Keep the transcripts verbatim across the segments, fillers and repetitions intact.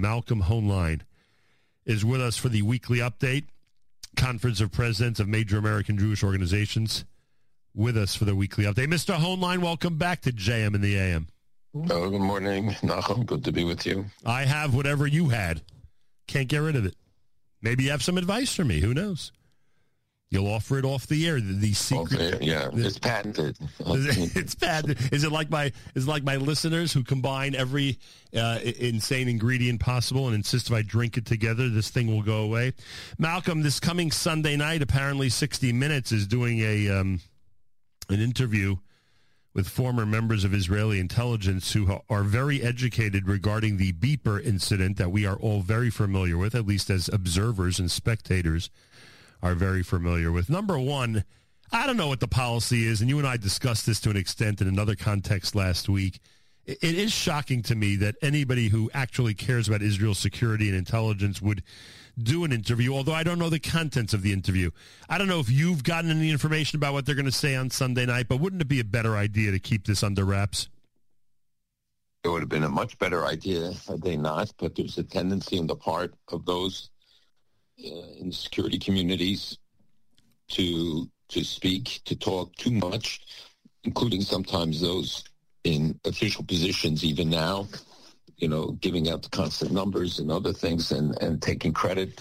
Malcolm Hoenlein is with us for the weekly update. Conference of Presidents of Major American Jewish Organizations with us for the weekly update. Mister Hoenlein, welcome back to J M in the A M. Oh, good morning, Nachum. Good to be with you. I have whatever you had. Can't get rid of it. Maybe you have some advice for me. Who knows? You'll offer it off the air. The, the secret, okay, yeah, the, it's patented. It's patented. Is it like my is it like my listeners who combine every uh, insane ingredient possible and insist if I drink it together, this thing will go away? Malcolm, this coming Sunday night, apparently sixty minutes is doing a um, an interview with former members of Israeli intelligence who are very educated regarding the beeper incident that we are all very familiar with, at least as observers and spectators are very familiar with. Number one, I don't know what the policy is, and you and I discussed this to an extent in another context last week. It is shocking to me that anybody who actually cares about Israel's security and intelligence would do an interview, although I don't know the contents of the interview. I don't know if you've gotten any information about what they're going to say on Sunday night, but wouldn't it be a better idea to keep this under wraps? It would have been a much better idea had they not, but there's a tendency on the part of those uh, in security communities to to speak, to talk too much, including sometimes those in official positions even now, you know, giving out the constant numbers and other things and, and taking credit.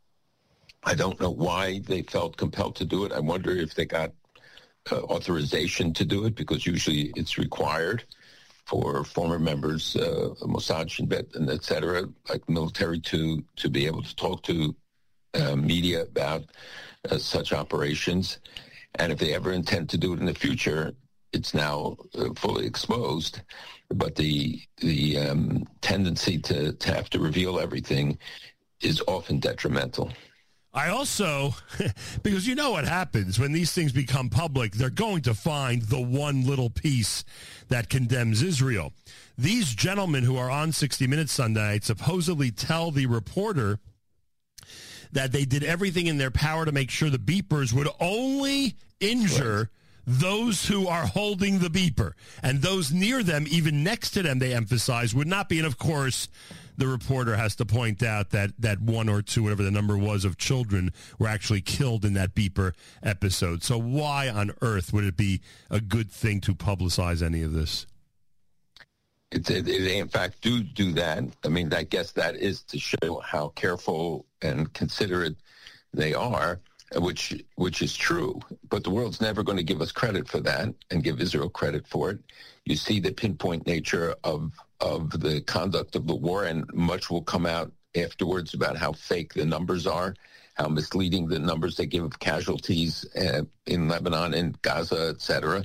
I don't know why they felt compelled to do it. I wonder if they got uh, authorization to do it, because usually it's required for former members, uh, Mossad, Shin Bet, and et cetera, like military, to, to be able to talk to uh, media about uh, such operations. And if they ever intend to do it in the future, it's now uh, fully exposed. But the the um, tendency to, to have to reveal everything is often detrimental. I also, because you know what happens when these things become public, they're going to find the one little piece that condemns Israel. These gentlemen who are on sixty minutes Sunday night supposedly tell the reporter that they did everything in their power to make sure the beepers would only injure right. those who are holding the beeper, and those near them, even next to them, they emphasize, would not be. And of course, the reporter has to point out that that one or two, whatever the number was, of children were actually killed in that beeper episode. So why on earth would it be a good thing to publicize any of this? It's, it, they, in fact, do do that. I mean, I guess that is to show how careful and considerate they are, which which is true. But the world's never going to give us credit for that and give Israel credit for it. You see the pinpoint nature of of the conduct of the war, and much will come out afterwards about how fake the numbers are, how misleading the numbers they give of casualties uh, in Lebanon and Gaza, et cetera.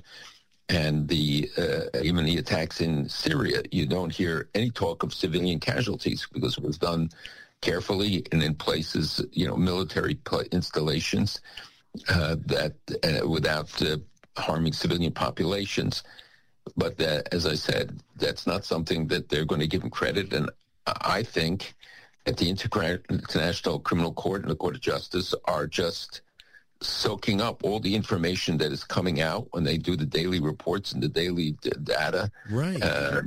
And the uh, even the attacks in Syria, you don't hear any talk of civilian casualties because it was done carefully and in places, you know, military installations uh, that uh, without uh, harming civilian populations. But that, as I said, that's not something that they're going to give them credit. And I think that the International Criminal Court and the Court of Justice are just soaking up all the information that is coming out when they do the daily reports and the daily d- data. Right. Uh,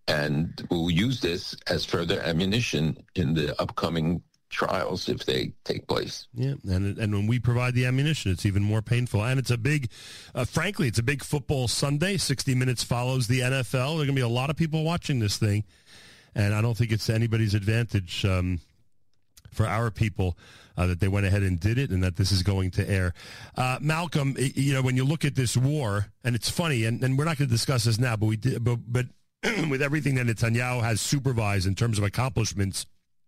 and we'll use this as further ammunition in the upcoming trials if they take place. Yeah, and and when we provide the ammunition, it's even more painful. And it's a big, uh, frankly, it's a big football Sunday. sixty minutes follows the N F L. There are going to be a lot of people watching this thing, and I don't think it's to anybody's advantage um, for our people uh, that they went ahead and did it, and that this is going to air. Uh, Malcolm, you know, when you look at this war, and it's funny, and, and we're not going to discuss this now, but we did, but but with everything that Netanyahu has supervised in terms of accomplishments,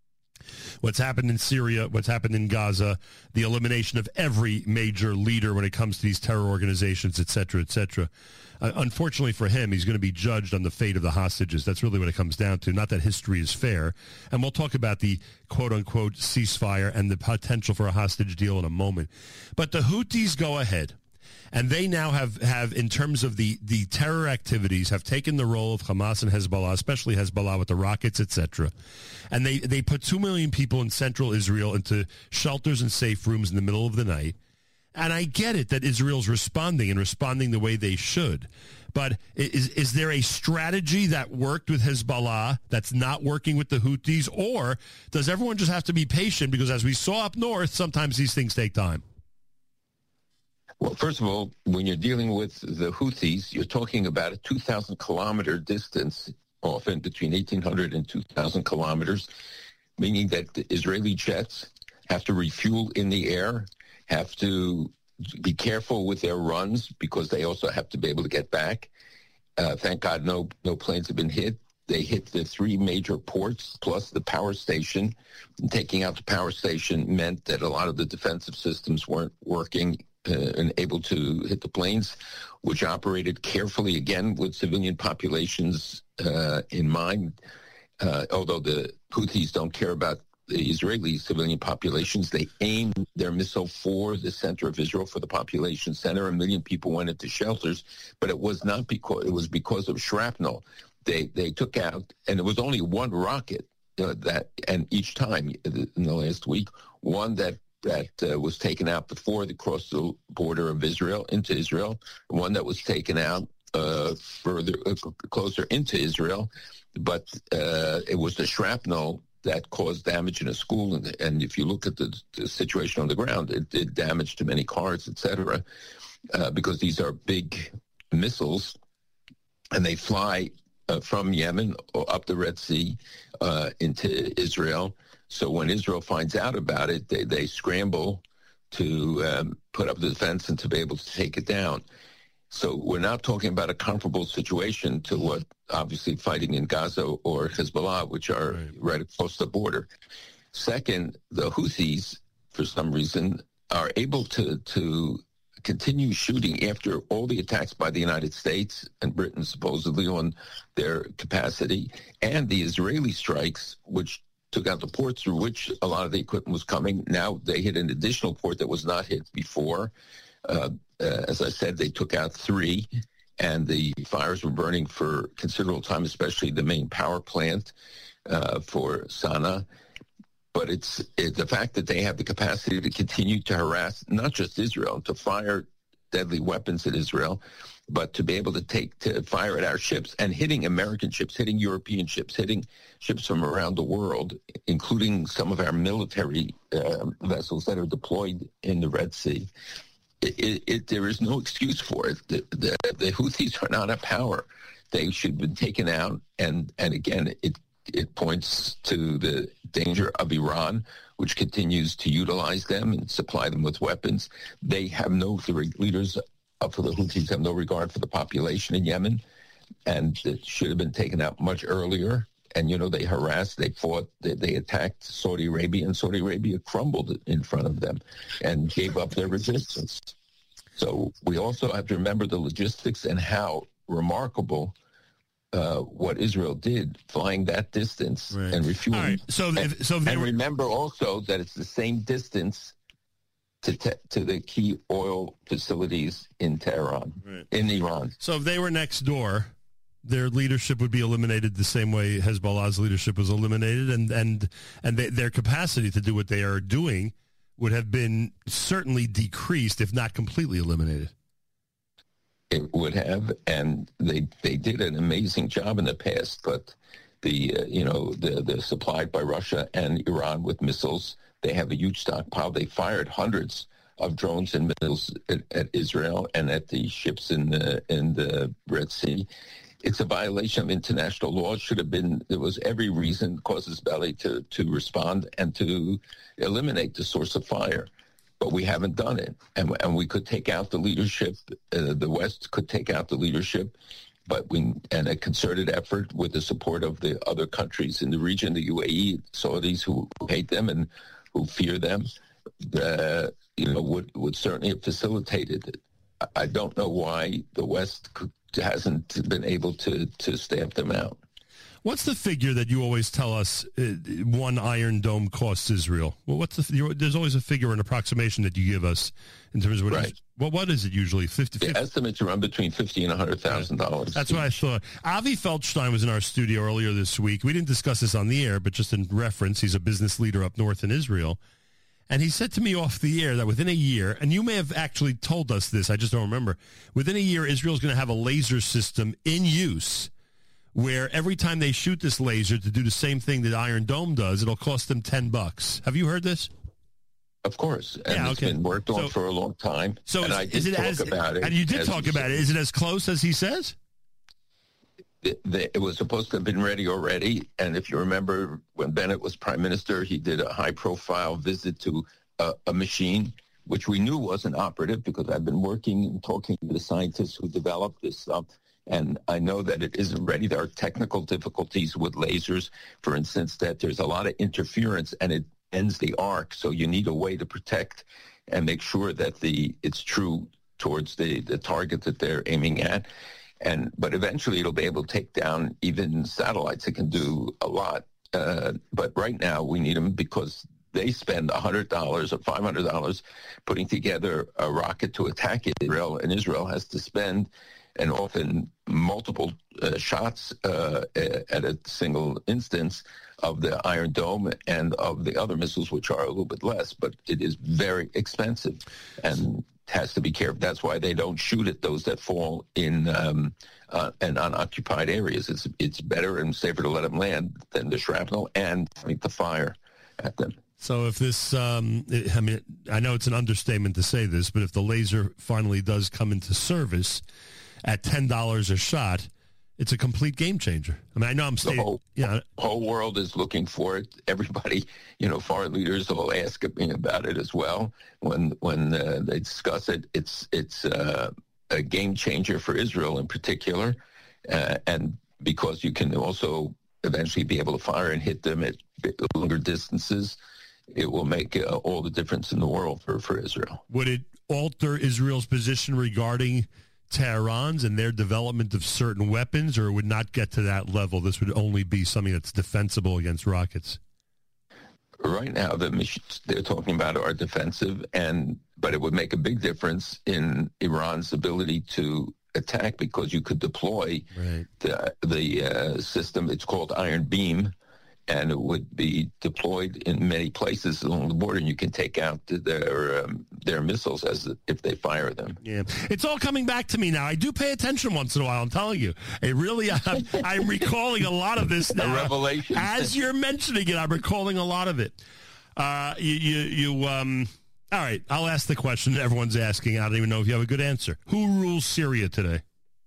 what's happened in Syria, what's happened in Gaza, the elimination of every major leader when it comes to these terror organizations, et cetera, et cetera. Uh, unfortunately for him, he's going to be judged on the fate of the hostages. That's really what it comes down to. Not that history is fair. And we'll talk about the quote-unquote ceasefire and the potential for a hostage deal in a moment. But the Houthis go ahead. And they now have, have, in terms of the, the terror activities, have taken the role of Hamas and Hezbollah, especially Hezbollah with the rockets, et cetera. And they, they put two million people in central Israel into shelters and safe rooms in the middle of the night. And I get it that Israel's responding and responding the way they should. But is is there a strategy that worked with Hezbollah that's not working with the Houthis? Or does everyone just have to be patient? Because as we saw up north, sometimes these things take time. Well, first of all, when you're dealing with the Houthis, you're talking about a two thousand kilometer distance, often between eighteen hundred and two thousand kilometers, meaning that the Israeli jets have to refuel in the air, have to be careful with their runs because they also have to be able to get back. Uh, thank God no no planes have been hit. They hit the three major ports plus the power station. And taking out the power station meant that a lot of the defensive systems weren't working uh, and able to hit the planes, which operated carefully, again, with civilian populations uh, in mind. Uh, although the Houthis don't care about the Israeli civilian populations, they aimed their missile for the center of Israel, for the population center. A million people went into shelters, but it was not because it was because of shrapnel. They they took out, and it was only one rocket uh, that, and each time in the last week, one that that uh, was taken out before they crossed the border of Israel into Israel, one that was taken out uh, further uh, closer into Israel, but uh, it was the shrapnel that caused damage in a school. And, and if you look at the, the situation on the ground, it did damage to many cars, et cetera, uh, because these are big missiles, and they fly uh, from Yemen or up the Red Sea uh, into Israel. So when Israel finds out about it, they, they scramble to um, put up the defense and to be able to take it down. So we're not talking about a comparable situation to what obviously fighting in Gaza or Hezbollah, which are right, right across the border. Second, the Houthis, for some reason, are able to, to continue shooting after all the attacks by the United States and Britain, supposedly, on their capacity, and the Israeli strikes, which took out the ports through which a lot of the equipment was coming. Now they hit an additional port that was not hit before. Uh, uh, as I said, they took out three, and the fires were burning for considerable time, especially the main power plant uh, for Sana'a. But it's it, the fact that they have the capacity to continue to harass not just Israel, to fire deadly weapons at Israel, but to be able to take to fire at our ships and hitting American ships, hitting European ships, hitting ships from around the world, including some of our military uh, vessels that are deployed in the Red Sea. It, it, it, there is no excuse for it. The, the, the Houthis are not a power. They should have been taken out. And, and again, it it points to the danger of Iran, which continues to utilize them and supply them with weapons. They have no, the leaders of the Houthis have no regard for the population in Yemen, and it should have been taken out much earlier. And, you know, they harassed, they fought, they, they attacked Saudi Arabia, and Saudi Arabia crumbled in front of them and gave up their resistance. So we also have to remember the logistics and how remarkable uh, what Israel did, flying that distance right. and refueling. All right. So, and, if, so if and were... remember also that it's the same distance to te- to the key oil facilities in Tehran, right. in Iran. So if they were next door, their leadership would be eliminated the same way Hezbollah's leadership was eliminated, and and and they, their capacity to do what they are doing would have been certainly decreased, if not completely eliminated. It would have, and they they did an amazing job in the past. But the uh, you know the the supplied by Russia and Iran with missiles, they have a huge stockpile. They fired hundreds of drones and missiles at, at Israel and at the ships in the in the Red Sea. It's a violation of international law. It should have been, there was every reason, casus belli, to, to respond and to eliminate the source of fire. But we haven't done it. And, and we could take out the leadership. Uh, the West could take out the leadership. But we, and a concerted effort with the support of the other countries in the region, the U A E, Saudis who hate them and who fear them, uh, you know, would, would certainly have facilitated it. I don't know why the West could, hasn't been able to, to stamp them out. What's the figure that you always tell us uh, one Iron Dome costs Israel? Well, what's the? You're, there's always a figure, an approximation that you give us in terms of what. Right. Is, well, what is it usually? Fifty. The estimates run between fifty and a hundred thousand dollars. That's what I thought. Avi Feldstein was in our studio earlier this week. We didn't discuss this on the air, but just in reference, he's a business leader up north in Israel. And he said to me off the air that within a year, and you may have actually told us this, I just don't remember, within a year, Israel's going to have a laser system in use where every time they shoot this laser to do the same thing that Iron Dome does, it'll cost them ten bucks. Have you heard this? Of course. And yeah, it's okay. been worked on so, for a long time. So and is, I did is it talk as, about it. And you did talk about it. Is it as close as he says? It, it was supposed to have been ready already. And if you remember, when Bennett was prime minister, he did a high-profile visit to a, a machine, which we knew wasn't operative because I've been working and talking to the scientists who developed this stuff. And I know that it isn't ready. There are technical difficulties with lasers, for instance, that there's a lot of interference and it ends the arc. So you need a way to protect and make sure that the it's true towards the, the target that they're aiming at. And but eventually it'll be able to take down even satellites. It can do a lot. Uh, but right now we need them because they spend one hundred dollars or five hundred dollars putting together a rocket to attack Israel, and Israel has to spend and often multiple uh, shots uh, at a single instance of the Iron Dome and of the other missiles, which are a little bit less, but it is very expensive and has to be careful. That's why they don't shoot at those that fall in um, uh, and unoccupied areas. It's it's better and safer to let them land than the shrapnel and point the fire at them. So if this, um, I mean, I know it's an understatement to say this, but if the laser finally does come into service at ten dollars a shot, it's a complete game changer. I mean, I know I'm saying, the whole, yeah, whole world is looking for it. Everybody, you know, foreign leaders will ask me about it as well when when uh, they discuss it. It's it's uh, a game changer for Israel in particular, uh, and because you can also eventually be able to fire and hit them at longer distances, it will make uh, all the difference in the world for, for Israel. Would it alter Israel's position regarding Tehran's and their development of certain weapons, or it would not get to that level? This would only be something that's defensible against rockets. Right now, the missions they're talking about are defensive, and but it would make a big difference in Iran's ability to attack because you could deploy right. the the uh, system. It's called Iron Beam, and it would be deployed in many places along the border, and you can take out their um, their missiles as if they fire them. Yeah, it's all coming back to me now. I do pay attention once in a while. I'm telling you, it really. I'm, I'm recalling a lot of this now. A revelation. As you're mentioning it, I'm recalling a lot of it. Uh, you, you, you. Um. All right, I'll ask the question that everyone's asking. I don't even know if you have a good answer. Who rules Syria today?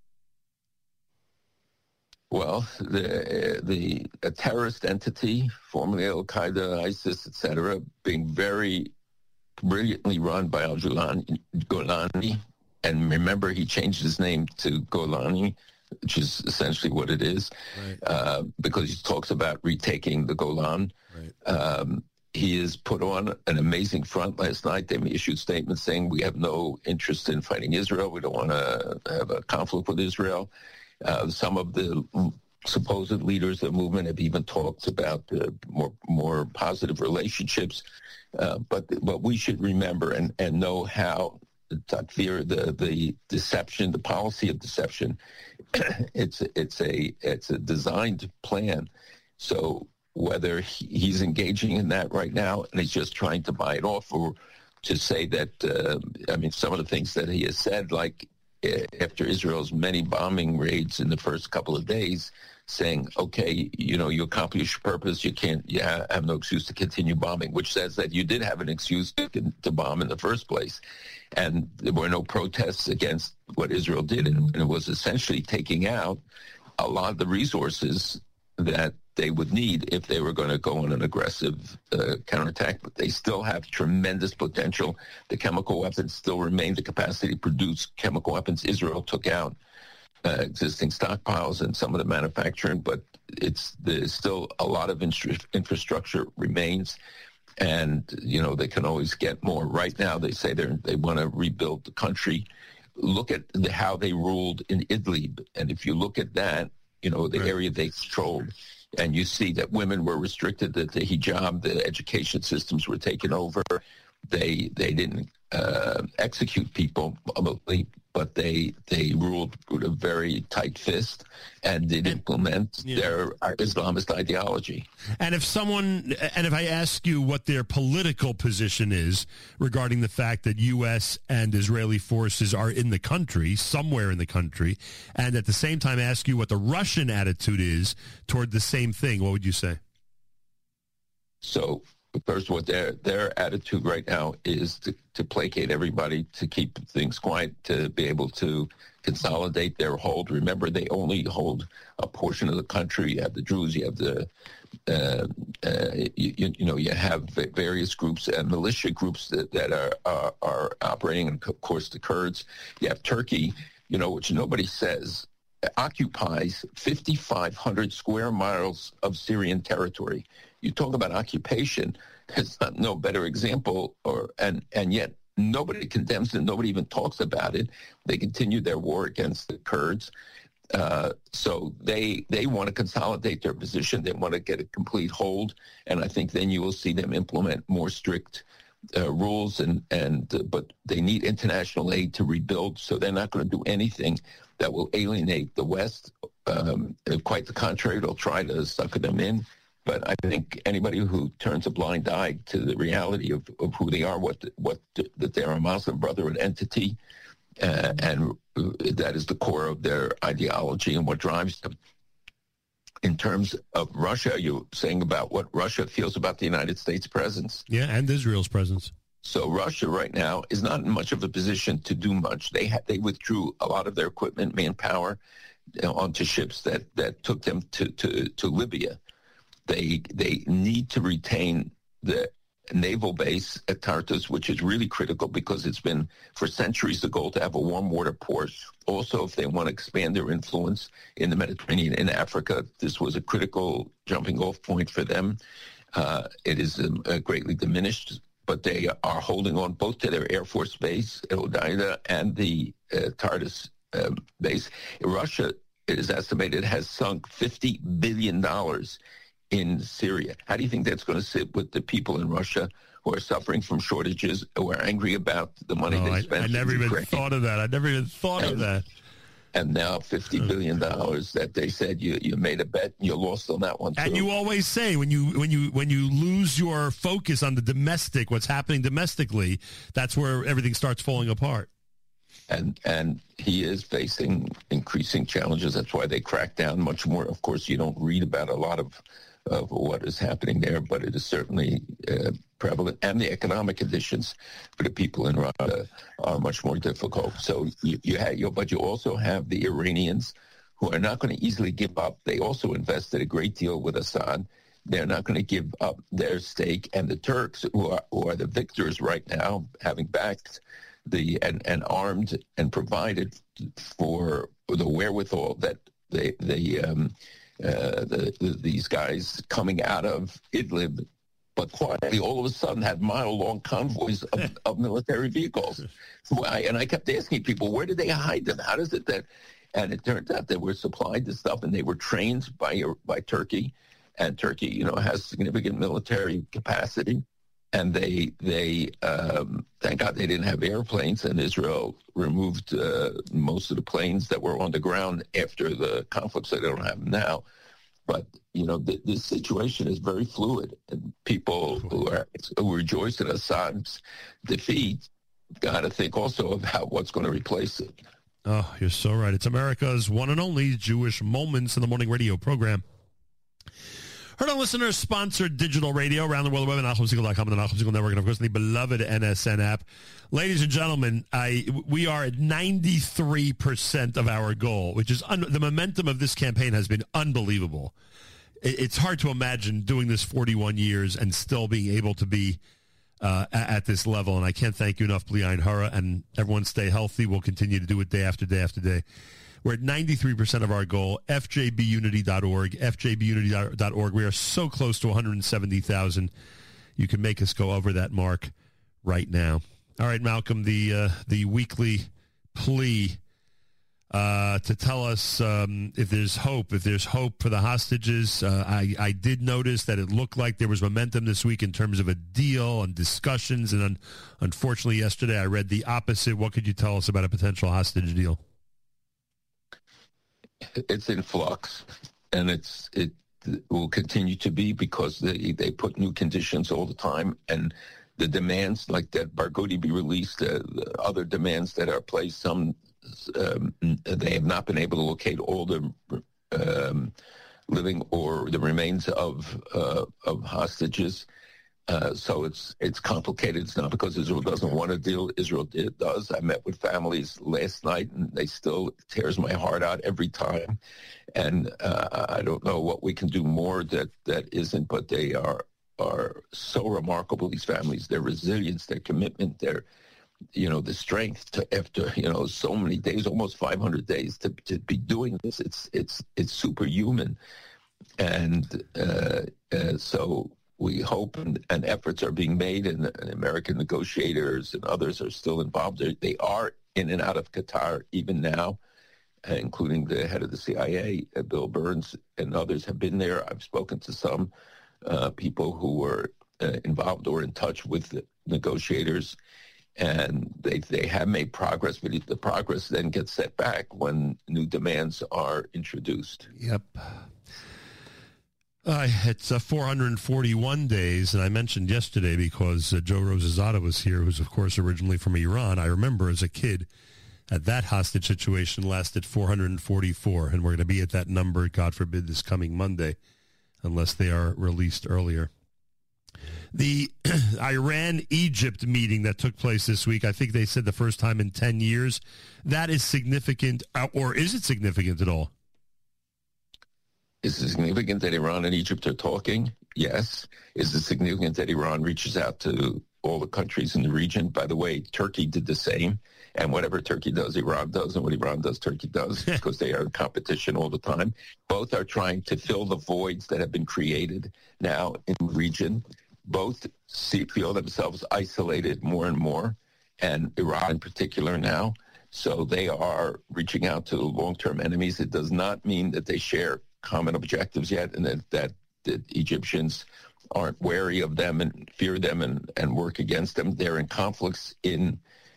Well, the the a terrorist entity, formerly Al Qaeda, ISIS, et cetera, being very brilliantly run by Al Golani, and remember he changed his name to Golani, which is essentially what it is, right. uh, because he talks about retaking the Golan. Right. Um, he has put on an amazing front. Last night they issued statements saying we have no interest in fighting Israel. We don't want to have a conflict with Israel. Uh, some of the supposed leaders of the movement have even talked about uh, more more positive relationships. Uh, but but we should remember and, and know how Takfir, the the deception, the policy of deception, it's it's a it's a designed plan. So whether he, he's engaging in that right now and he's just trying to buy it off, or to say that uh, I mean some of the things that he has said, like after Israel's many bombing raids in the first couple of days, saying, okay, you know, you accomplish your purpose, you can't, you have no excuse to continue bombing, which says that you did have an excuse to, to bomb in the first place. And there were no protests against what Israel did, and, and it was essentially taking out a lot of the resources that they would need if they were going to go on an aggressive uh, counterattack. But they still have tremendous potential. The chemical weapons still remain, the capacity to produce chemical weapons. Israel took out uh, existing stockpiles and some of the manufacturing, but it's there's still a lot of infra- infrastructure remains. And, you know, they can always get more. Right now, they say they they want to rebuild the country. Look at the, how they ruled in Idlib. And if you look at that, you know, the right. area they controlled, and you see that women were restricted, that the hijab, the education systems were taken over. They they didn't uh, execute people, but they they ruled with a very tight fist and did implement yeah. their Islamist ideology. And if someone, and if I ask you what their political position is regarding the fact that U S and Israeli forces are in the country, somewhere in the country, and at the same time ask you what the Russian attitude is toward the same thing, what would you say? So, first, what their their attitude right now is to, to placate everybody, to keep things quiet, to be able to consolidate their hold. Remember, they only hold a portion of the country. You have the Druze, you have the, uh, uh, you, you know, you have various groups and militia groups that, that are, are are operating, and of course the Kurds. You have Turkey, you know, which nobody says occupies fifty-five hundred square miles of Syrian territory. You talk about occupation, there's not no better example, or and and yet nobody condemns it, nobody even talks about it. They continue their war against the Kurds. Uh, so they they want to consolidate their position. They want to get a complete hold, and I think then you will see them implement more strict uh, rules. And and uh, but they need international aid to rebuild, so they're not going to do anything that will alienate the West. Um, quite the contrary, they'll try to sucker them in. But I think anybody who turns a blind eye to the reality of, of who they are, what what that they're a Muslim Brotherhood entity, uh, and that is the core of their ideology and what drives them. In terms of Russia, you're saying about what Russia feels about the United States presence. Yeah, and Israel's presence. So Russia right now is not in much of a position to do much. They ha- they withdrew a lot of their equipment, manpower, you know, onto ships that, that took them to, to, to Libya. They they need to retain the naval base at Tartus, which is really critical because it's been for centuries the goal to have a warm water port. Also, if they want to expand their influence in the Mediterranean, in Africa, this was a critical jumping off point for them. Uh, it is um, uh, greatly diminished, but they are holding on both to their Air Force base, at Hodeida, and the uh, Tartus uh, base. Russia, it is estimated, has sunk fifty billion dollars in Syria. How do you think that's going to sit with the people in Russia who are suffering from shortages, who are angry about the money oh, they spent? I, I never even Ukraine? thought of that. I never even thought and, of that. And now fifty billion dollars that they said you, you made a bet and you lost on that one too. And you always say when you when you when you lose your focus on the domestic, what's happening domestically, that's where everything starts falling apart. And and he is facing increasing challenges. That's why they crack down much more. Of course, you don't read about a lot of of what is happening there, but it is certainly uh, prevalent. And the economic conditions for the people in Russia are much more difficult. So you, you have, you, but you also have the Iranians who are not going to easily give up. They also invested a great deal with Assad. They're not going to give up their stake. And the Turks, who are, who are the victors right now, having backed the and, and armed and provided for the wherewithal that they they um, uh, the, the, these guys coming out of Idlib, but quietly all of a sudden had mile-long convoys of, of military vehicles. So I, and I kept asking people, where did they hide them? How does it that? And it turns out they were supplied this stuff, and they were trained by by Turkey, and Turkey, you know, has significant military capacity. And they, they um, thank God they didn't have airplanes, and Israel removed uh, most of the planes that were on the ground after the conflict, so they don't have them now. But, you know, th- this situation is very fluid, and people who are who rejoice at Assad's defeat got to think also about what's going to replace it. Oh, you're so right. It's America's one and only Jewish Moments in the Morning radio program. Heard on listeners sponsored digital radio around the world, web at Nachum Segal dot com and the Nachum Segal Network, and of course the beloved N S N app. Ladies and gentlemen, I we are at ninety-three percent of our goal, which is un, the momentum of this campaign has been unbelievable. It, it's hard to imagine doing this forty-one years and still being able to be uh, at, at this level. And I can't thank you enough, Bli Ayin Hara, and everyone stay healthy. We'll continue to do it day after day after day. We're at ninety-three percent of our goal, F J B unity dot org, F J B unity dot org. We are so close to one hundred seventy thousand. You can make us go over that mark right now. All right, Malcolm, the uh, the weekly plea uh, to tell us um, if there's hope, if there's hope for the hostages. Uh, I, I did notice that it looked like there was momentum this week in terms of a deal and discussions, and un- unfortunately yesterday I read the opposite. What could you tell us about a potential hostage deal? It's in flux, and it's it will continue to be because they, they put new conditions all the time, and the demands like that Barghouti be released, uh, other demands that are placed, some um, they have not been able to locate all the um, living or the remains of uh, of hostages. Uh, so it's it's complicated. It's not because Israel doesn't want a deal. Israel did, does. I met with families last night, and they still it tears my heart out every time. And uh, I don't know what we can do more that, that isn't, but they are are so remarkable, these families, their resilience, their commitment, their, you know, the strength to, after, you know, so many days, almost five hundred days to, to be doing this. It's, it's, it's superhuman. And uh, uh, so we hope and, and efforts are being made, and, and American negotiators and others are still involved. They're, they are in and out of Qatar even now, uh, including the head of the C I A, uh, Bill Burns, and others have been there. I've spoken to some uh, people who were uh, involved or in touch with the negotiators, and they they have made progress, but the progress then gets set back when new demands are introduced. Yep. Uh, it's uh, four hundred forty-one days, and I mentioned yesterday because uh, Joe Rosazada was here, who's, of course, originally from Iran. I remember as a kid that that hostage situation lasted four hundred forty-four, and we're going to be at that number, God forbid, this coming Monday, unless they are released earlier. The Iran-Egypt meeting that took place this week, I think they said the first time in ten years, that is significant, uh, or is it significant at all? Is it significant that Iran and Egypt are talking? Yes. Is it significant that Iran reaches out to all the countries in the region? By the way, Turkey did the same. And whatever Turkey does, Iran does. And what Iran does, Turkey does, because they are in competition all the time. Both are trying to fill the voids that have been created now in the region. Both see, feel themselves isolated more and more, and Iran in particular now. So they are reaching out to long-term enemies. It does not mean that they share common objectives yet, and that, that the Egyptians aren't wary of them and fear them and, and work against them. They're in conflicts in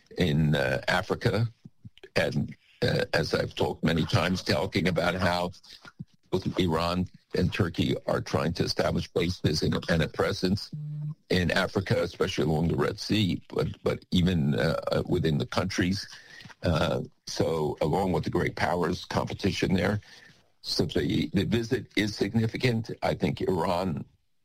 in uh, Africa, and uh, as I've talked many times, talking about how both Iran and Turkey are trying to establish bases and, and a presence in Africa, especially along the Red Sea, but but even uh, within the countries. Uh, so along with the great powers competition there. So the, the visit is significant. I think Iran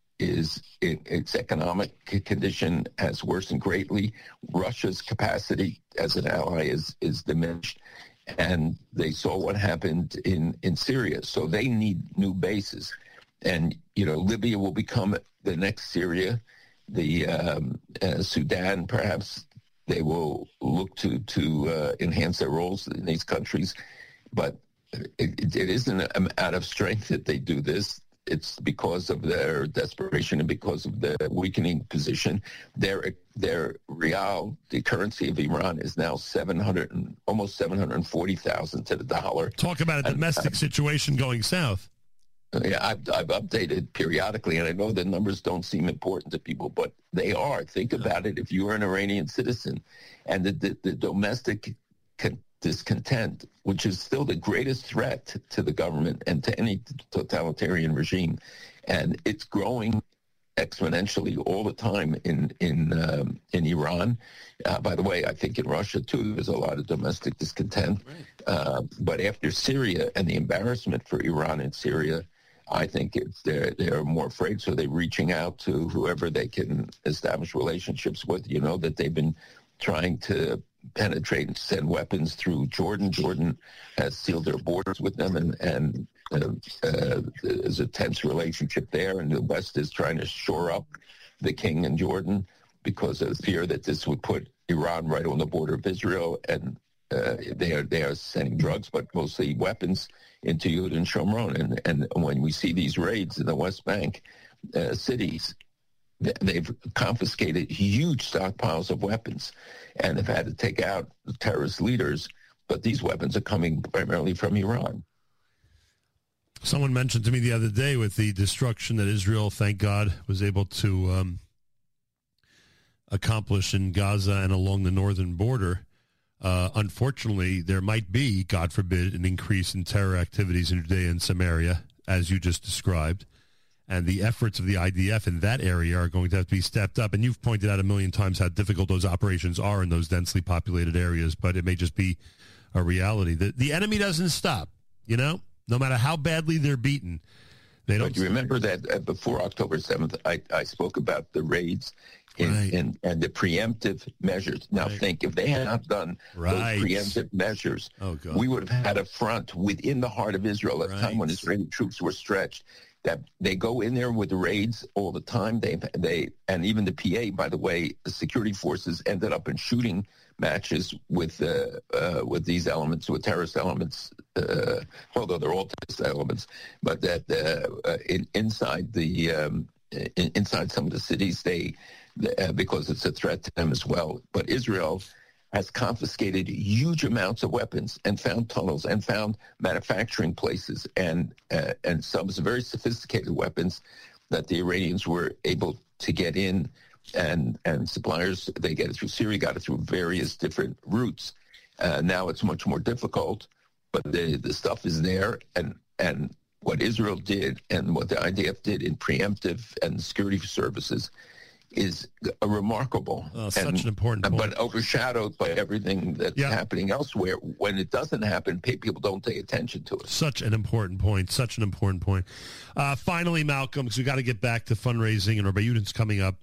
is, in its economic condition has worsened greatly. Russia's capacity as an ally is, is diminished. And they saw what happened in, in Syria. So they need new bases. And, you know, Libya will become the next Syria. The um, uh, Sudan, perhaps, they will look to, to uh, enhance their roles in these countries. But It, it isn't out of strength that they do this. It's because of their desperation and because of the weakening position. Their their rial, the currency of Iran, is now seven hundred and almost seven hundred forty thousand to the dollar. Talk about a domestic and, situation going south. Yeah, I've, I've updated periodically, and I know the numbers don't seem important to people, but they are. Think about it. If you are an Iranian citizen, and the the, the domestic con- discontent, which is still the greatest threat to the government and to any totalitarian regime, and it's growing exponentially all the time in in um, in Iran. Uh, by the way, I think in Russia too, there's a lot of domestic discontent. Right. Uh, but after Syria and the embarrassment for Iran in Syria, I think it's they're they're more afraid, so they're reaching out to whoever they can establish relationships with. You know that they've been trying to penetrate and send weapons through Jordan. Jordan has sealed their borders with them, and, and uh, uh, there's a tense relationship there, and the West is trying to shore up the king in Jordan because of fear that this would put Iran right on the border of Israel, and uh, they are they are sending drugs, but mostly weapons into Yehuda and Shomron. And, and when we see these raids in the West Bank uh, cities, they've confiscated huge stockpiles of weapons and have had to take out the terrorist leaders but these weapons are coming primarily from Iran. Someone mentioned to me the other day with the destruction that Israel, thank God, was able to um, accomplish in Gaza and along the northern border. Uh, unfortunately, there might be, God forbid, an increase in terror activities in Judea and Samaria, as you just described. And the efforts of the I D F in that area are going to have to be stepped up. And you've pointed out a million times how difficult those operations are in those densely populated areas, but it may just be a reality. The, the enemy doesn't stop, you know? No matter how badly they're beaten, they don't. But you remember that uh, before October seventh, I, I spoke about the raids in, right. in, and the preemptive measures. Now right. think, if they had not done right. those preemptive measures, oh, God. we would have had a front within the heart of Israel at a right. time when Israeli troops were stretched. That they go in there with the raids all the time. They they and even the P A, by the way, the security forces ended up in shooting matches with uh, uh, with these elements, with terrorist elements. Uh, although they're all terrorist elements, but that uh, uh, in, inside the um, in, inside some of the cities, they uh, because it's a threat to them as well. But Israel has confiscated huge amounts of weapons and found tunnels and found manufacturing places and uh, and some very sophisticated weapons that the Iranians were able to get in, and and suppliers, they get it through Syria, got it through various different routes. Uh, now it's much more difficult, but the the stuff is there, and and what Israel did and what the I D F did in preemptive and security services is a remarkable, oh, such and, an important point. But overshadowed by everything that's yeah. happening elsewhere. When it doesn't happen, people don't pay attention to it. Such an important point. Such an important point. Uh, finally, Malcolm, because we got to get back to fundraising, and Rabbi Yudin's coming up.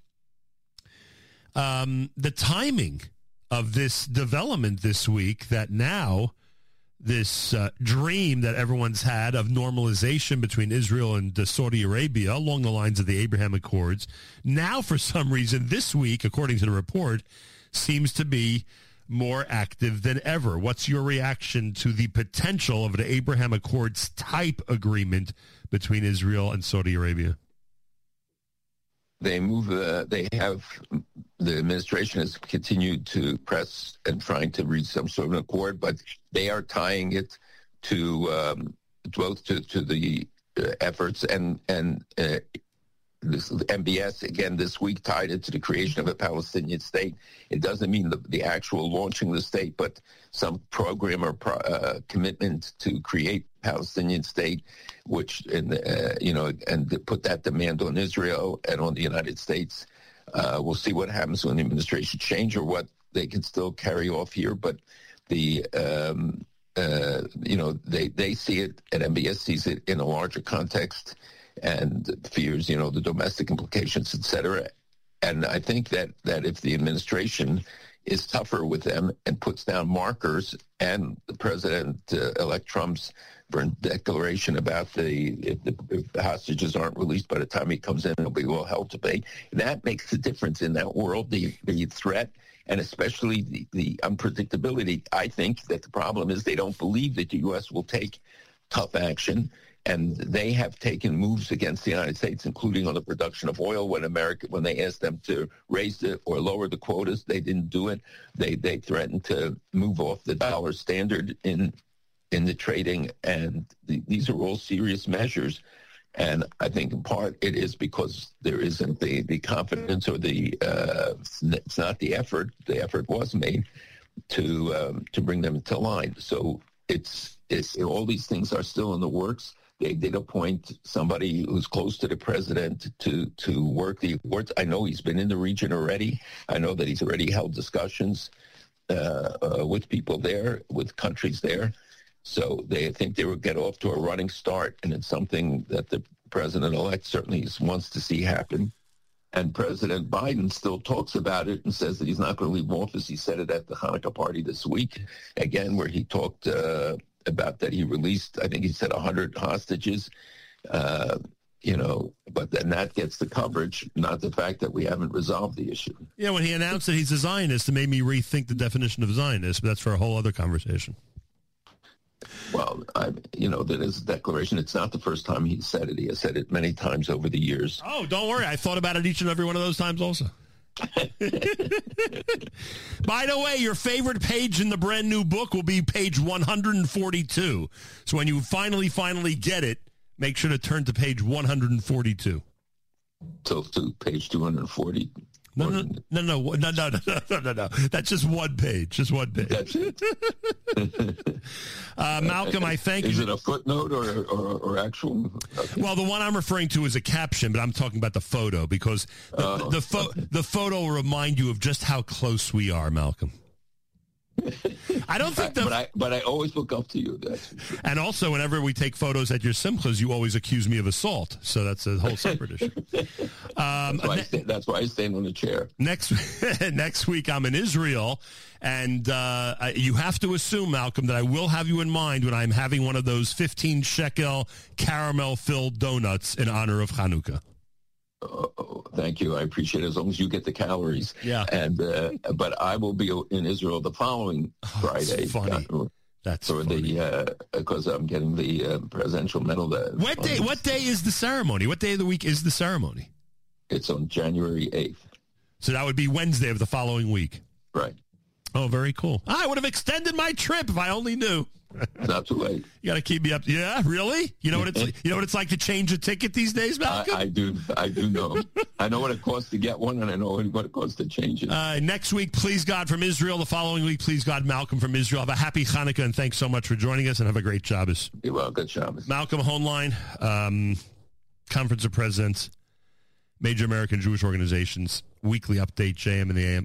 Um, the timing of this development this week, that now this uh, dream that everyone's had of normalization between Israel and uh, Saudi Arabia along the lines of the Abraham Accords, now for some reason this week, according to the report, seems to be more active than ever. What's your reaction to the potential of an Abraham Accords type agreement between Israel and Saudi Arabia? They move. Uh, they have the administration has continued to press and trying to reach some sort of an accord, but they are tying it to um, both to, to the uh, efforts and and uh, this M B S again this week tied it to the creation of a Palestinian state. It doesn't mean the, the actual launching the state, but some program or pro, uh, commitment to create Palestinian state, which in uh, you know, and to put that demand on Israel and on the United States. Uh, we'll see what happens when the administration change or what they can still carry off here. But the um, uh, you know they they see it, and M B S sees it in a larger context and fears you know the domestic implications, et cetera. And I think that that if the administration is tougher with them and puts down markers, and the President-elect Trump's declaration about the if, the if the hostages aren't released by the time he comes in, it'll be well held to pay. That makes a difference in that world, the, the threat, and especially the, the unpredictability. I think that the problem is they don't believe that the U S will take tough action. And they have taken moves against the United States, including on the production of oil. When America, when they asked them to raise the or lower the quotas, they didn't do it. They they threatened to move off the dollar standard in in the trading, and the, these are all serious measures. And I think in part it is because there isn't the, the confidence or the uh, it's not the effort. The effort was made to um, to bring them into line. So it's it's all these things are still in the works. They did appoint somebody who's close to the president to, to work the awards. I know he's been in the region already. I know that he's already held discussions uh, uh, with people there, with countries there. So they think they will get off to a running start, and it's something that the president-elect certainly wants to see happen. And President Biden still talks about it and says that he's not going to leave office. He said it at the Hanukkah party this week, again, where he talked uh, about that he released, I think he said one hundred hostages, uh, you know, but then that gets the coverage, not the fact that we haven't resolved the issue. Yeah, when he announced that he's a Zionist, it made me rethink the definition of Zionist, but that's for a whole other conversation. Well, I, you know, that is a declaration. It's not the first time he said it. He has said it many times over the years. Oh, don't worry. I thought about it each and every one of those times also. By the way, your favorite page in the brand new book will be page one hundred forty-two. So when you finally, finally get it, make sure to turn to page one hundred forty-two. So to page two hundred forty. No, no, no, no, no, no, no, no, no, no. That's just one page. Just one page. That's it. uh, Malcolm, I thank is you. Is it a footnote or or, or actual? Okay. Well, the one I'm referring to is a caption, but I'm talking about the photo because the Oh. the, fo- the photo will remind you of just how close we are, Malcolm. I don't think I, the. but I but I always look up to you. That's for sure. And also, whenever we take photos at your simchas, you always accuse me of assault. So that's a whole separate issue. Um, That's why, I ne- stand, that's why I stand on the chair. next next week, I'm in Israel, and uh, I- you have to assume, Malcolm, that I will have you in mind when I'm having one of those fifteen shekel caramel-filled donuts in honor of Hanukkah. Oh, thank you. I appreciate it as long as you get the calories. Yeah. And uh, but I will be in Israel the following Friday. That's funny. Uh, That's for funny. the because I'm getting the uh, presidential medal. That What day? What day is the ceremony? What day of the week is the ceremony? It's on January eighth. So that would be Wednesday of the following week. Right. Oh, very cool. I would have extended my trip if I only knew. It's not too late. You got to keep me up. Yeah, really? You know what it's you know what it's like to change a ticket these days, I, Malcolm? I do. I do know. I know what it costs to get one, and I know what it costs to change it. Uh, next week, please God from Israel. The following week, please God, Malcolm from Israel. Have a happy Hanukkah, and thanks so much for joining us, and have a great Shabbos. You're well. Good Shabbos. Malcolm Hoenlein, um, Conference of Presidents, Major American Jewish Organizations, weekly update, J M and the A M.